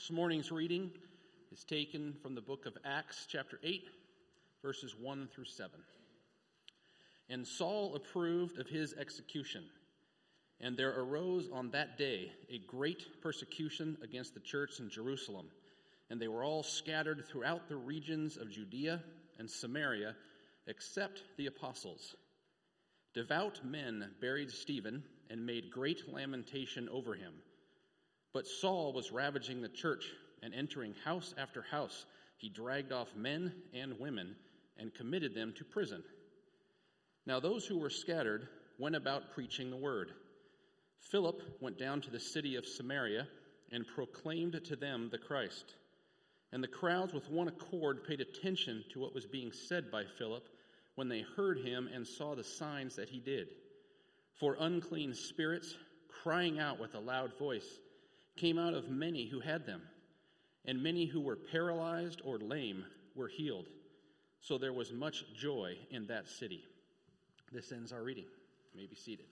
This morning's reading is taken from the book of Acts, chapter 8, verses 1 through 7. And Saul approved of his execution, and there arose on that day a great persecution against the church in Jerusalem, and they were all scattered throughout the regions of Judea and Samaria, except the apostles. Devout men buried Stephen and made great lamentation over him. But Saul was ravaging the church, and entering house after house, he dragged off men and women and committed them to prison. Now those who were scattered went about preaching the word. Philip went down to the city of Samaria and proclaimed to them the Christ. And the crowds with one accord paid attention to what was being said by Philip when they heard him and saw the signs that he did. For unclean spirits, crying out with a loud voice, came out of many who had them, and many who were paralyzed or lame were healed. So there was much joy in that city. This ends our reading. You may be seated.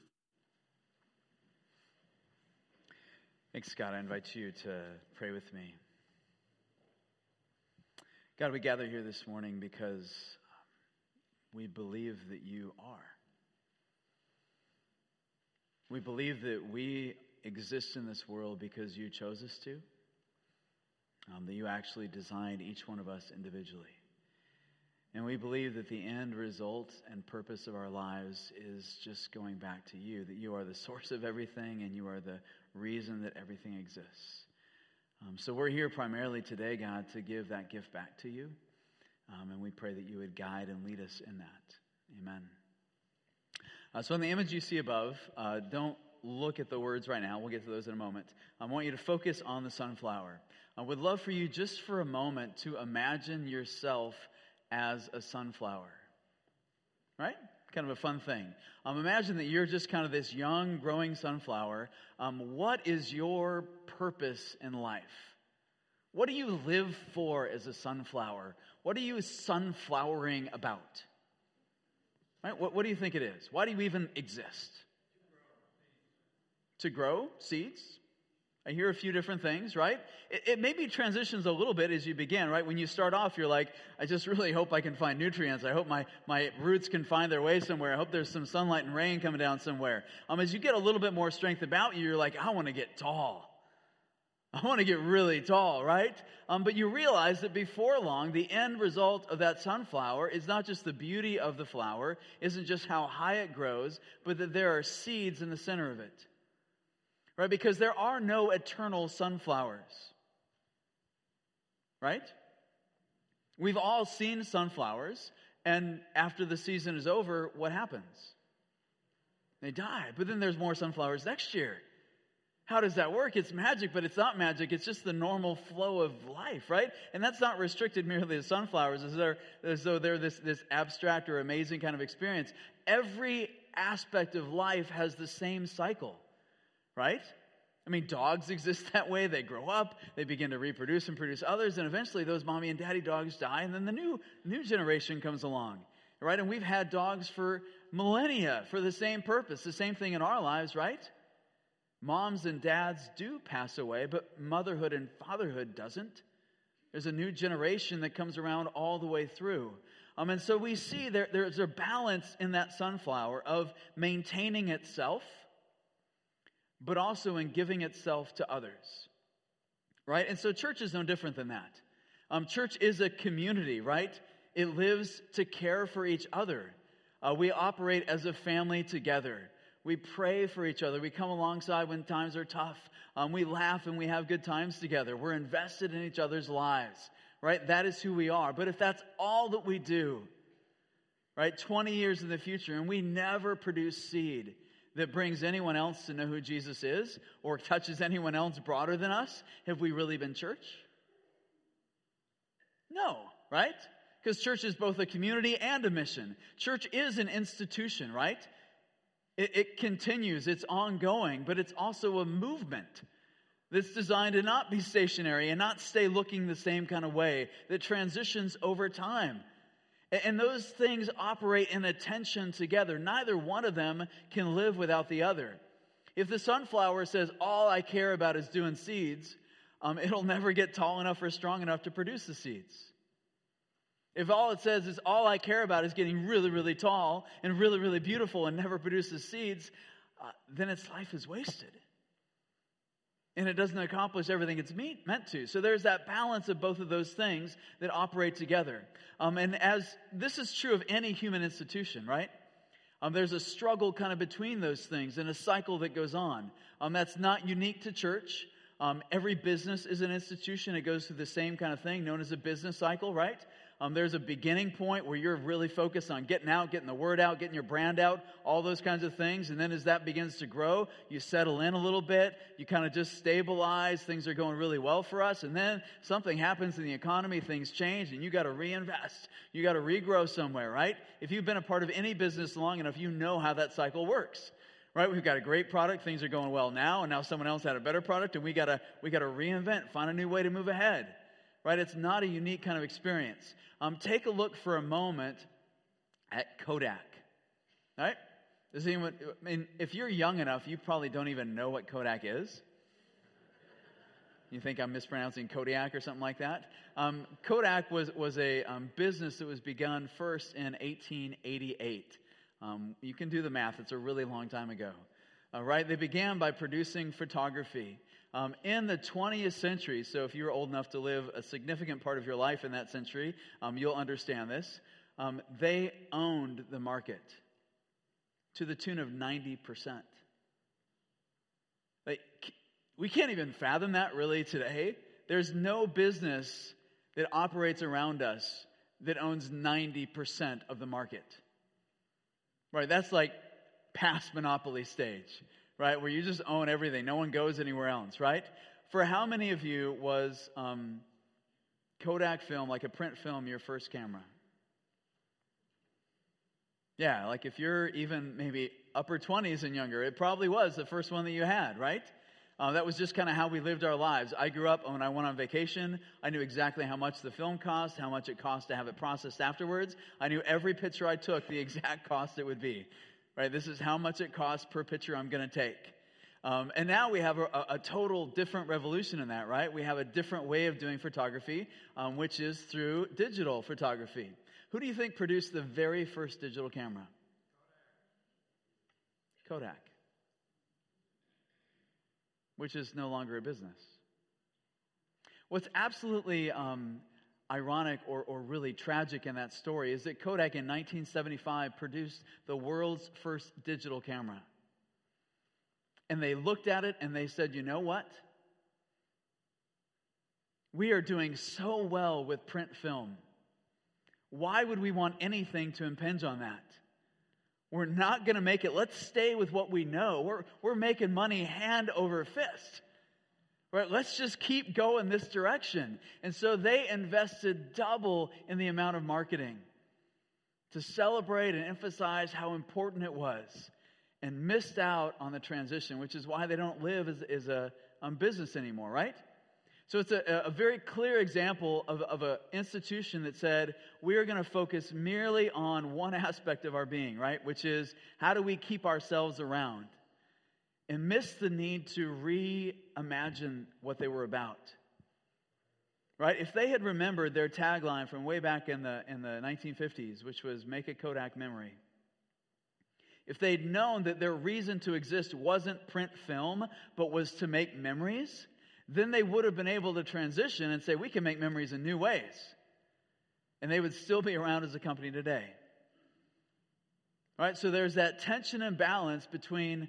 Thanks, God. I invite you to pray with me. God, we gather here this morning because we believe that you are. We believe that we exist in this world because you chose us to, that you actually designed each one of us individually. And we believe that the end result and purpose of our lives is just going back to you, that you are the source of everything and you are the reason that everything exists. So we're here primarily today, God, to give that gift back to you. And we pray that you would guide and lead us in that. Amen. So in the image you see above, don't look at the words right now. We'll get to those in a moment. I want you to focus on the sunflower. I would love for you just for a moment to imagine yourself as a sunflower. Right? Kind of a fun thing. Imagine that you're just kind of this young, growing sunflower. What is your purpose in life? What do you live for as a sunflower? What are you sunflowering about? Right? What do you think it is? Why do you even exist? To grow seeds. I hear a few different things, right? It maybe transitions a little bit as you begin, right? When you start off, you're like, I just really hope I can find nutrients. I hope my roots can find their way somewhere. I hope there's some sunlight and rain coming down somewhere. As you get a little bit more strength about you, you're like, I want to get tall. I want to get really tall, right? But you realize that before long, the end result of that sunflower is not just the beauty of the flower, isn't just how high it grows, but that there are seeds in the center of it. Right? Because there are no eternal sunflowers. Right? We've all seen sunflowers, and after the season is over, what happens? They die. But then there's more sunflowers next year. How does that work? It's magic, but it's not magic. It's just the normal flow of life, right? And that's not restricted merely to sunflowers as though they're this abstract or amazing kind of experience. Every aspect of life has the same cycle. Right? Dogs exist that way. They grow up, they begin to reproduce and produce others, and eventually those mommy and daddy dogs die, and then the new generation comes along. Right? And we've had dogs for millennia for the same purpose, the same thing in our lives, right? Moms and dads do pass away, but motherhood and fatherhood doesn't. There's a new generation that comes around all the way through. And so we see there's a balance in that sunflower of maintaining itself, but also in giving itself to others, right? And so church is no different than that. Church is a community, right? It lives to care for each other. We operate as a family together. We pray for each other. We come alongside when times are tough. We laugh and we have good times together. We're invested in each other's lives, right? That is who we are. But if that's all that we do, right, 20 years in the future, and we never produce seed that brings anyone else to know who Jesus is or touches anyone else broader than us, have we really been church? No, right? Because church is both a community and a mission. Church is an institution, right? It continues, it's ongoing, but it's also a movement that's designed to not be stationary and not stay looking the same kind of way, that transitions over time. And those things operate in a tension together. Neither one of them can live without the other. If the sunflower says, all I care about is doing seeds, it'll never get tall enough or strong enough to produce the seeds. If all it says is all I care about is getting really, really tall and really, really beautiful and never produces seeds, then its life is wasted. And it doesn't accomplish everything it's meant to. So there's that balance of both of those things that operate together. And as this is true of any human institution, right? There's a struggle kind of between those things and a cycle that goes on. That's not unique to church. Every business is an institution. It goes through the same kind of thing known as a business cycle, right? There's a beginning point where you're really focused on getting out, getting the word out, getting your brand out, all those kinds of things. And then as that begins to grow, you settle in a little bit. You kind of just stabilize. Things are going really well for us. And then something happens in the economy, things change, and you got to reinvest. You got to regrow somewhere, right? If you've been a part of any business long enough, you know how that cycle works. Right? We've got a great product. Things are going well now. And now someone else had a better product, and we got to reinvent, find a new way to move ahead. Right? It's not a unique kind of experience. Take a look for a moment at Kodak. Right? Does anyone, I mean, if you're young enough, you probably don't even know what Kodak is. You think I'm mispronouncing Kodiak or something like that? Kodak was a business that was begun first in 1888. You can do the math. It's a really long time ago. Right? They began by producing photography. In the 20th century, so if you were old enough to live a significant part of your life in that century, you'll understand this. They owned the market to the tune of 90%. We can't even fathom that really today. There's no business that operates around us that owns 90% of the market. Right? That's like past monopoly stage. Right, where you just own everything. No one goes anywhere else, right? For how many of you was Kodak film, like a print film, your first camera? Yeah, like if you're even maybe upper 20s and younger, it probably was the first one that you had, right? That was just kind of how we lived our lives. I grew up when I went on vacation. I knew exactly how much the film cost, how much it cost to have it processed afterwards. I knew every picture I took, the exact cost it would be. Right, this is how much it costs per picture I'm going to take. And now we have a total different revolution in that, right? We have a different way of doing photography, which is through digital photography. Who do you think produced the very first digital camera? Kodak. Which is no longer a business. What's absolutely ironic or really tragic in that story is that Kodak in 1975 produced the world's first digital camera. And they looked at it and they said, you know what? We are doing so well with print film. Why would we want anything to impinge on that? We're not going to make it. Let's stay with what we know. We're making money hand over fist. Right, let's just keep going this direction. And so they invested double in the amount of marketing to celebrate and emphasize how important it was, and missed out on the transition, which is why they don't live as a business anymore, right? So it's a very clear example of an institution that said, we are going to focus merely on one aspect of our being, right? Which is, how do we keep ourselves around? And missed the need to reimagine what they were about. Right? If they had remembered their tagline from way back in the 1950s, which was "Make a Kodak Memory," if they'd known that their reason to exist wasn't print film, but was to make memories, then they would have been able to transition and say, we can make memories in new ways. And they would still be around as a company today. All right? So there's that tension and balance between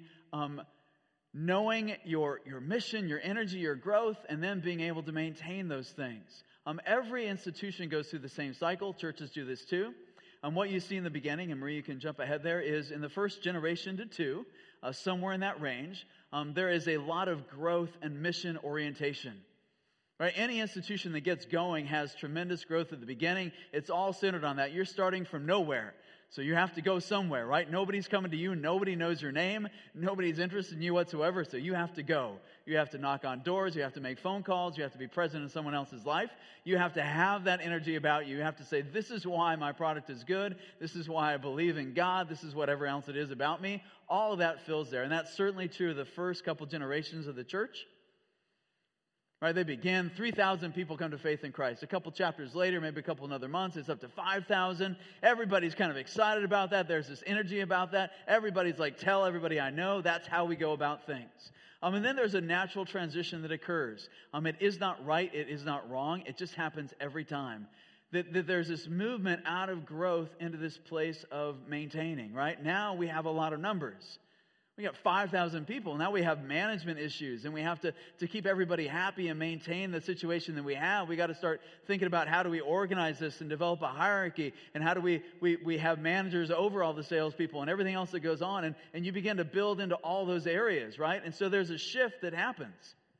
knowing your mission, your energy, your growth, and then being able to maintain those things. Every institution goes through the same cycle. Churches do this too. What you see in the beginning, and Marie, you can jump ahead there, is in the first generation to two, somewhere in that range, there is a lot of growth and mission orientation. Right? Any institution that gets going has tremendous growth at the beginning. It's all centered on that. You're starting from nowhere. So you have to go somewhere, right? Nobody's coming to you. Nobody knows your name. Nobody's interested in you whatsoever. So you have to go. You have to knock on doors. You have to make phone calls. You have to be present in someone else's life. You have to have that energy about you. You have to say, this is why my product is good. This is why I believe in God. This is whatever else it is about me. All of that fills there. And that's certainly true of the first couple generations of the church. Right? They begin, 3,000 people come to faith in Christ. A couple chapters later, maybe a couple another months, it's up to 5,000. Everybody's kind of excited about that. There's this energy about that. Everybody's like, tell everybody I know. That's how we go about things. And then there's a natural transition that occurs. It is not right. It is not wrong. It just happens every time. That there's this movement out of growth into this place of maintaining, right? Now we have a lot of numbers. We got 5,000 people. Now we have management issues, and we have to keep everybody happy and maintain the situation that we have. We got to start thinking about how do we organize this and develop a hierarchy, and how do we have managers over all the salespeople and everything else that goes on, and you begin to build into all those areas, right? And so there's a shift that happens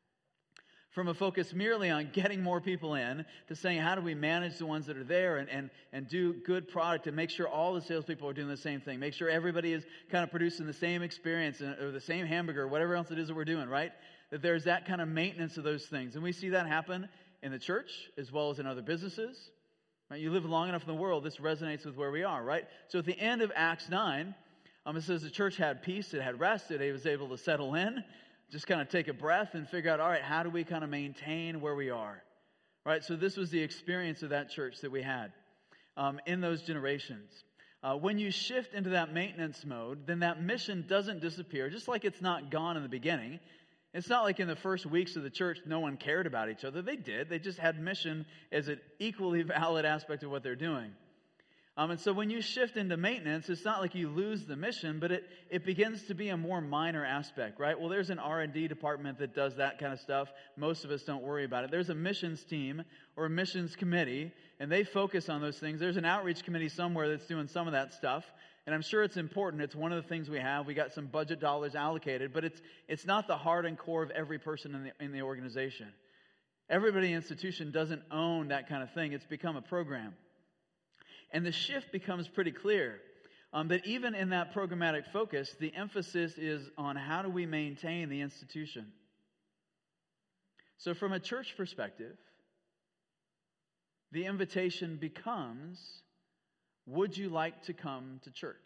from a focus merely on getting more people in to saying, how do we manage the ones that are there and do good product and make sure all the salespeople are doing the same thing. Make sure everybody is kind of producing the same experience or the same hamburger or whatever else it is that we're doing, right? That there's that kind of maintenance of those things. And we see that happen in the church as well as in other businesses. Right? You live long enough in the world, this resonates with where we are, right? So at the end of Acts 9, it says the church had peace, it had rest, it was able to settle in. Just kind of take a breath and figure out, all right, how do we kind of maintain where we are? Right? So this was the experience of that church that we had in those generations. When you shift into that maintenance mode, then that mission doesn't disappear, just like it's not gone in the beginning. It's not like in the first weeks of the church, no one cared about each other. They did. They just had mission as an equally valid aspect of what they're doing. And so when you shift into maintenance, it's not like you lose the mission, but it begins to be a more minor aspect, right? Well, there's an R&D department that does that kind of stuff. Most of us don't worry about it. There's a missions team or a missions committee, and they focus on those things. There's an outreach committee somewhere that's doing some of that stuff, and I'm sure it's important. It's one of the things we have. We got some budget dollars allocated, but it's not the heart and core of every person in the organization. Everybody in the institution doesn't own that kind of thing. It's become a program. And the shift becomes pretty clear that even in that programmatic focus, the emphasis is on how do we maintain the institution. So from a church perspective, the invitation becomes, would you like to come to church?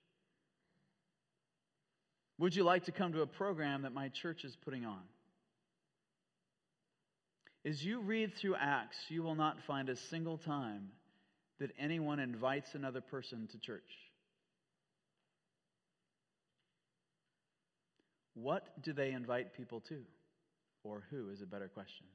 Would you like to come to a program that my church is putting on? As you read through Acts, you will not find a single time that anyone invites another person to church. What do they invite people to? Or who is a better question?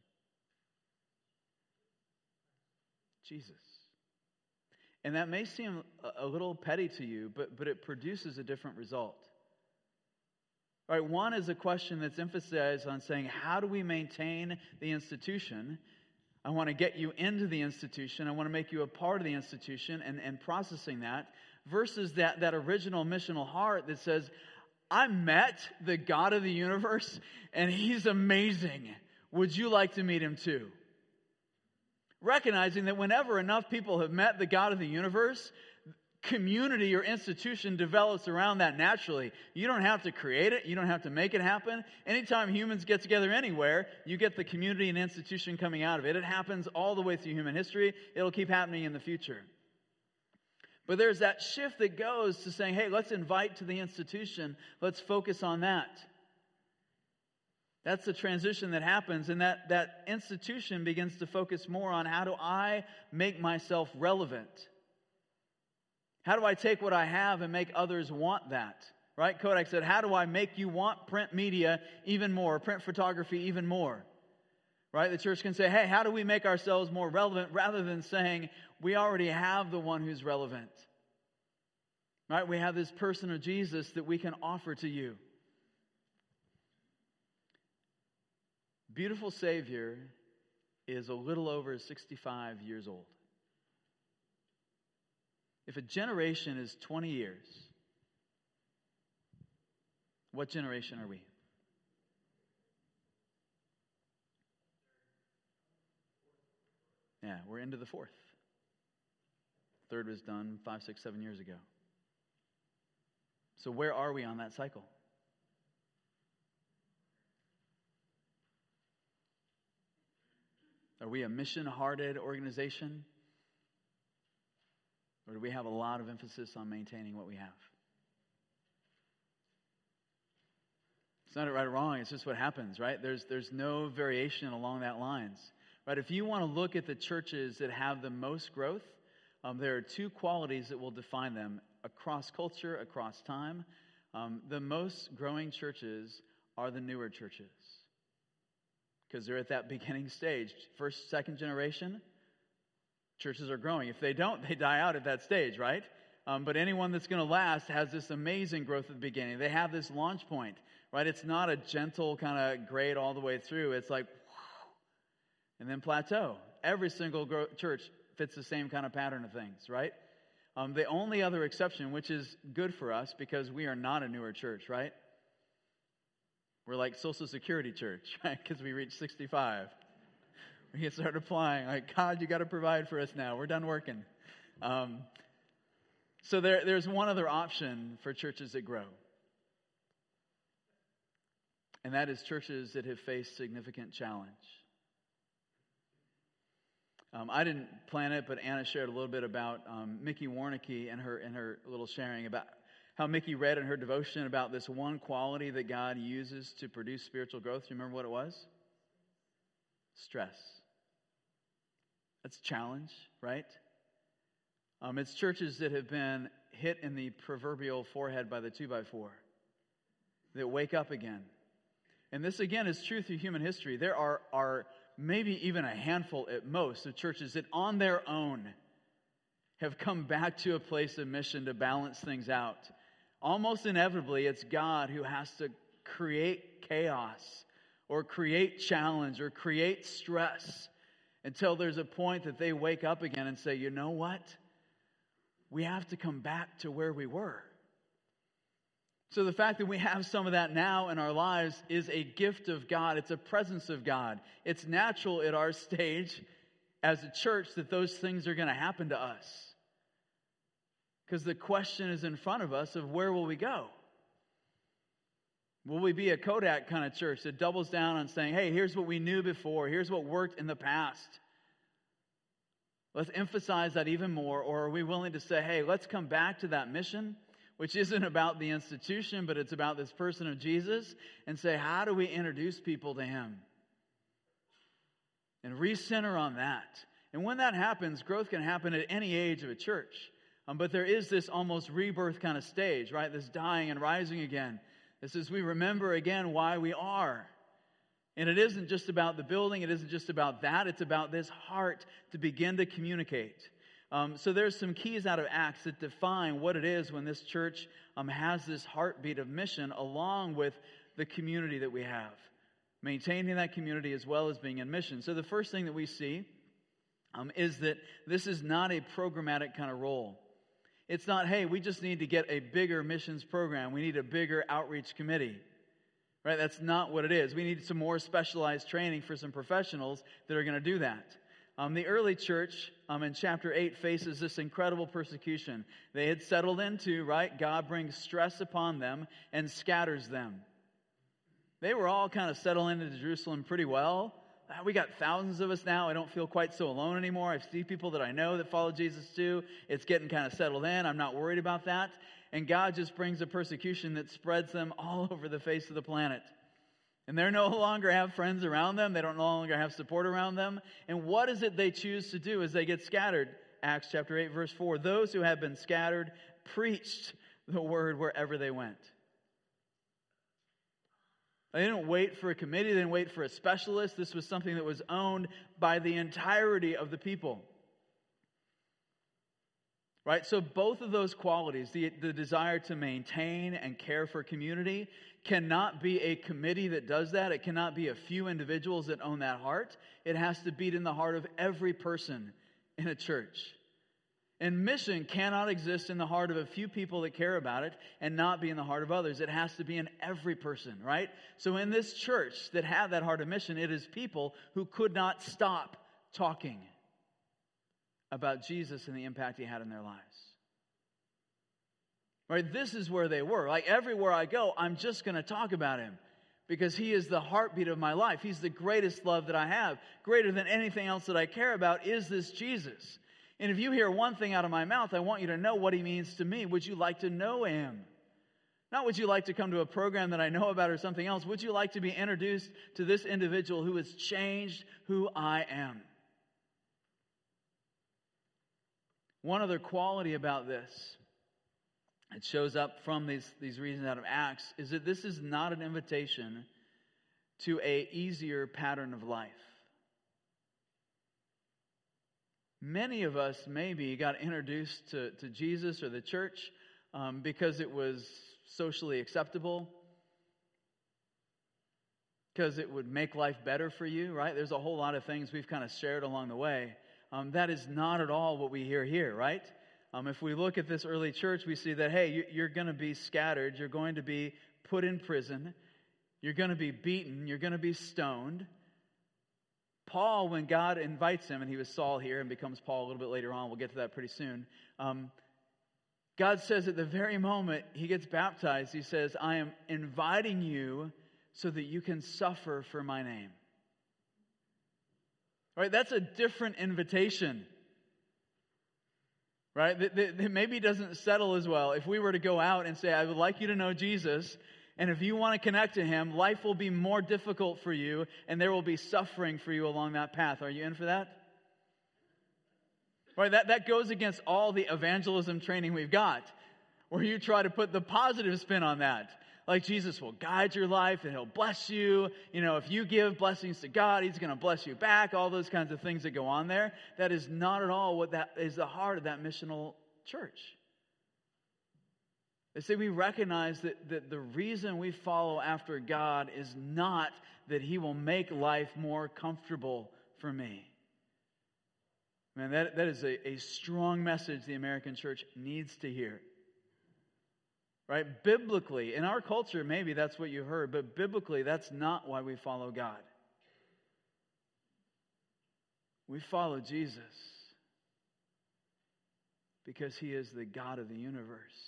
Jesus. And that may seem a little petty to you, but it produces a different result. All right, one is a question that's emphasized on saying, how do we maintain the institution? I want to get you into the institution. I want to make you a part of the institution and processing that versus that original missional heart that says, I met the God of the universe and He's amazing. Would you like to meet Him too? Recognizing that whenever enough people have met the God of the universe, community or institution develops around that naturally. You don't have to create it. You don't have to make it happen. Anytime humans get together anywhere, you get the community and institution coming out of it. It happens all the way through human history. It'll keep happening in the future. But there's that shift that goes to saying, hey, let's invite to the institution. Let's focus on that. That's the transition that happens, and that institution begins to focus more on how do I make myself relevant? How do I take what I have and make others want that? Right? Kodak said, how do I make you want print media even more, print photography even more? Right? The church can say, hey, how do we make ourselves more relevant rather than saying, we already have the one who's relevant. Right? We have this person of Jesus that we can offer to you. Beautiful Savior is a little over 65 years old. If a generation is 20 years, what generation are we? Yeah, we're into the fourth. Third was done 5, 6, 7 years ago. So where are we on that cycle? Are we a mission-hearted organization? Or do we have a lot of emphasis on maintaining what we have? It's not right or wrong. It's just what happens, right? There's no variation along that lines, right? If you want to look at the churches that have the most growth, there are two qualities that will define them across culture, across time. The most growing churches are the newer churches because they're at that beginning stage. First, second generation, churches are growing. If they don't, they die out at that stage, right? But anyone that's going to last has this amazing growth at the beginning. They have this launch point, right? It's not a gentle kind of grade all the way through. It's like, and then plateau. Every single church fits the same kind of pattern of things, right? The only other exception, which is good for us because we are not a newer church, right? We're like Social Security church, right? Because we reach 65. We can start applying. Like, God, you got to provide for us now. We're done working. So there's one other option for churches that grow. And that is churches that have faced significant challenge. I didn't plan it, but Anna shared a little bit about Mickey Warnicki and her little sharing about how Mickey read in her devotion about this one quality that God uses to produce spiritual growth. Do you remember what it was? Stress. That's a challenge, right? It's churches that have been hit in the proverbial forehead by the 2x4 that wake up again. And this, again, is true through human history. There are maybe even a handful at most of churches that on their own have come back to a place of mission to balance things out. Almost inevitably, it's God who has to create chaos or create challenge or create stress until there's a point that they wake up again and say, you know what? We have to come back to where we were. So the fact that we have some of that now in our lives is a gift of God. It's a presence of God. It's natural at our stage as a church that those things are going to happen to us. Because the question is in front of us of where will we go? Will we be a Kodak kind of church that doubles down on saying, hey, here's what we knew before. Here's what worked in the past. Let's emphasize that even more. Or are we willing to say, hey, let's come back to that mission, which isn't about the institution, but it's about this person of Jesus, and say, how do we introduce people to Him? And recenter on that. And when that happens, growth can happen at any age of a church. But there is this almost rebirth kind of stage, right? This dying and rising again. This is we remember again why we are. And it isn't just about the building. It isn't just about that. It's about this heart to begin to communicate. So there's some keys out of Acts that define what it is when this church has this heartbeat of mission along with the community that we have. Maintaining that community as well as being in mission. So the first thing that we see is that this is not a programmatic kind of role. It's not, hey, we just need to get a bigger missions program. We need a bigger outreach committee. Right? That's not what it is. We need some more specialized training for some professionals that are going to do that. The early church in chapter 8 faces this incredible persecution. They had settled into, right? God brings stress upon them and scatters them. They were all kind of settling into Jerusalem pretty well. We got thousands of us now. I don't feel quite so alone anymore. I see people that I know that follow Jesus too. It's getting kind of settled in. I'm not worried about that. And God just brings a persecution that spreads them all over the face of the planet. And they no longer have friends around them. They don't no longer have support around them. And what is it they choose to do as they get scattered? Acts chapter 8, verse 4. Those who have been scattered preached the word wherever they went. They didn't wait for a committee. They didn't wait for a specialist. This was something that was owned by the entirety of the people. Right? So both of those qualities, the desire to maintain and care for community, cannot be a committee that does that. It cannot be a few individuals that own that heart. It has to beat in the heart of every person in a church. And mission cannot exist in the heart of a few people that care about it and not be in the heart of others. It has to be in every person, right? So in this church that had that heart of mission, it is people who could not stop talking about Jesus and the impact He had in their lives. Right? This is where they were. Like everywhere I go, I'm just going to talk about Him because He is the heartbeat of my life. He's the greatest love that I have. Greater than anything else that I care about is this Jesus. And if you hear one thing out of my mouth, I want you to know what He means to me. Would you like to know Him? Not would you like to come to a program that I know about or something else. Would you like to be introduced to this individual who has changed who I am? One other quality about this, it shows up from these reasons out of Acts, is that this is not an invitation to an easier pattern of life. Many of us maybe got introduced to Jesus or the church because it was socially acceptable, because it would make life better for you, right? There's a whole lot of things we've kind of shared along the way. That is not at all what we hear here, right? If we look at this early church, we see that, hey, you're going to be scattered, you're going to be put in prison, you're going to be beaten, you're going to be stoned. Paul, when God invites him, and he was Saul here and becomes Paul a little bit later on, we'll get to that pretty soon. God says at the very moment he gets baptized, he says, I am inviting you so that you can suffer for my name. All right, that's a different invitation. Right? That maybe doesn't settle as well. If we were to go out and say, I would like you to know Jesus, and if you want to connect to him, life will be more difficult for you, and there will be suffering for you along that path. Are you in for that? Right, that goes against all the evangelism training we've got, where you try to put the positive spin on that. Like Jesus will guide your life and he'll bless you. You know, if you give blessings to God, he's going to bless you back. All those kinds of things that go on there. That is not at all what that is the heart of that missional church. They say we recognize that the reason we follow after God is not that he will make life more comfortable for me. Man, that is a strong message the American church needs to hear. Right? Biblically, in our culture, maybe that's what you heard, but biblically, that's not why we follow God. We follow Jesus because he is the God of the universe,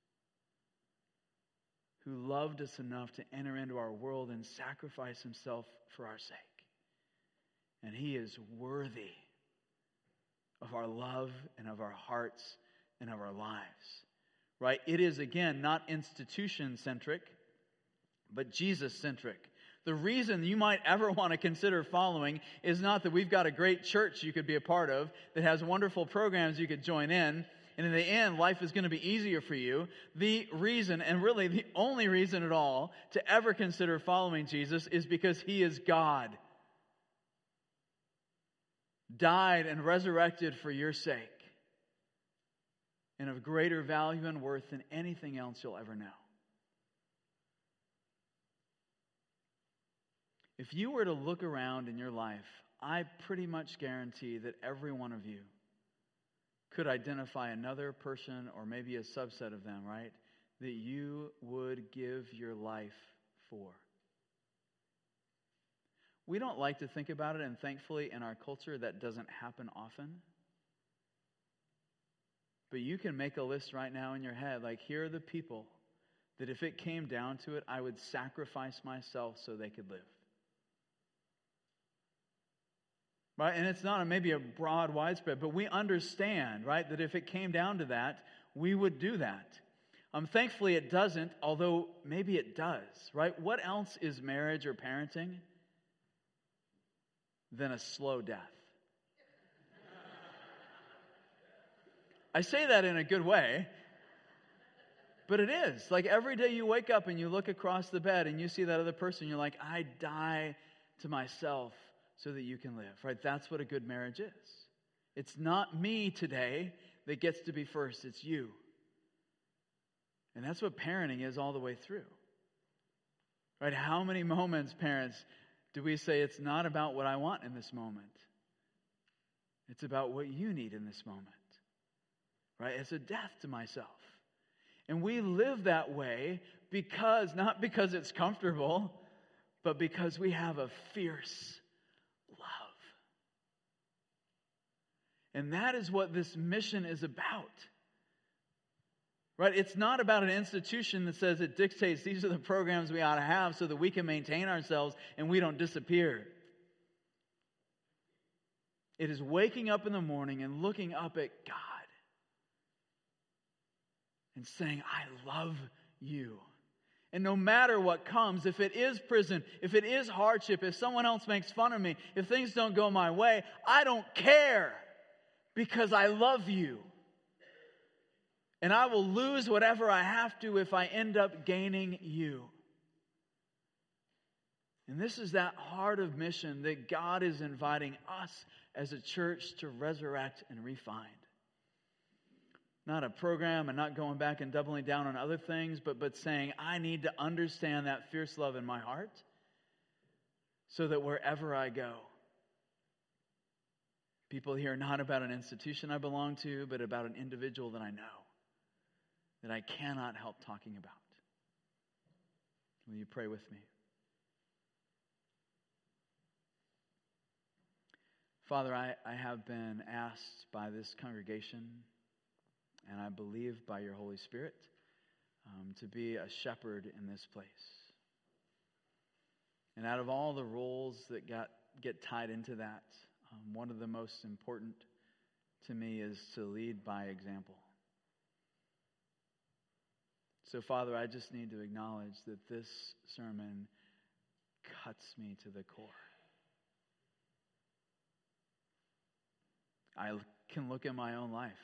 who loved us enough to enter into our world and sacrifice himself for our sake. And he is worthy of our love and of our hearts and of our lives. Right? It is, again, not institution-centric, but Jesus-centric. The reason you might ever want to consider following is not that we've got a great church you could be a part of that has wonderful programs you could join in, and in the end, life is going to be easier for you. The reason, and really the only reason at all, to ever consider following Jesus is because he is God. Died and resurrected for your sake. And of greater value and worth than anything else you'll ever know. If you were to look around in your life, I pretty much guarantee that every one of you could identify another person or maybe a subset of them, right, that you would give your life for. We don't like to think about it, and thankfully in our culture that doesn't happen often. But you can make a list right now in your head, like here are the people that if it came down to it, I would sacrifice myself so they could live. Right? And it's not maybe a broad, widespread, but we understand, right, that if it came down to that, we would do that. Thankfully it doesn't, although maybe it does, right? What else is marriage or parenting than a slow death? I say that in a good way, but it is. Like every day you wake up and you look across the bed and you see that other person, you're like, I die to myself so that you can live, right? That's what a good marriage is. It's not me today that gets to be first, it's you. And that's what parenting is all the way through. Right? How many moments, parents, do we say it's not about what I want in this moment? It's about what you need in this moment. Right? It's a death to myself. And we live that way because, not because it's comfortable, but because we have a fierce love. And that is what this mission is about. Right? It's not about an institution that says it dictates these are the programs we ought to have so that we can maintain ourselves and we don't disappear. It is waking up in the morning and looking up at God and saying, I love you. And no matter what comes, if it is prison, if it is hardship, if someone else makes fun of me, if things don't go my way, I don't care because I love you. And I will lose whatever I have to if I end up gaining you. And this is that heart of mission that God is inviting us as a church to resurrect and refine. Not a program and not going back and doubling down on other things, but saying, I need to understand that fierce love in my heart so that wherever I go, people hear not about an institution I belong to, but about an individual that I know, that I cannot help talking about. Will you pray with me? Father, I have been asked by this congregation, and I believe by your Holy Spirit, to be a shepherd in this place. And out of all the roles that get tied into that, one of the most important to me is to lead by example. So, Father, I just need to acknowledge that this sermon cuts me to the core. I can look at my own life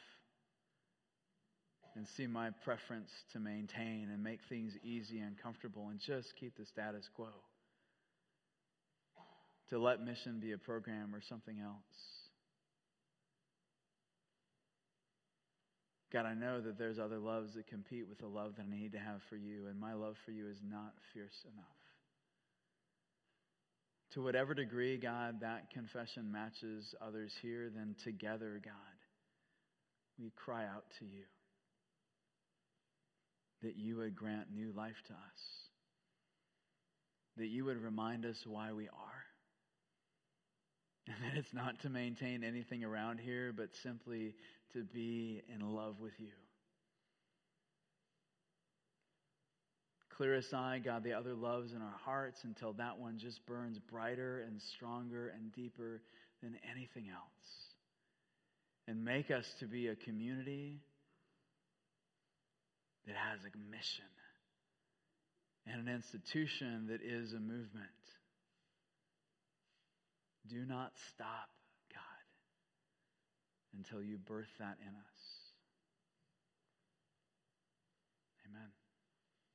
and see my preference to maintain and make things easy and comfortable and just keep the status quo. To let mission be a program or something else. God, I know that there's other loves that compete with the love that I need to have for you, and my love for you is not fierce enough. To whatever degree, God, that confession matches others here, then together, God, we cry out to you that you would grant new life to us, that you would remind us why we are, and that it's not to maintain anything around here, but simply to be in love with you. Clear aside, God, the other loves in our hearts until that one just burns brighter and stronger and deeper than anything else. And make us to be a community that has a mission and an institution that is a movement. Do not stop, God, until you birth that in us.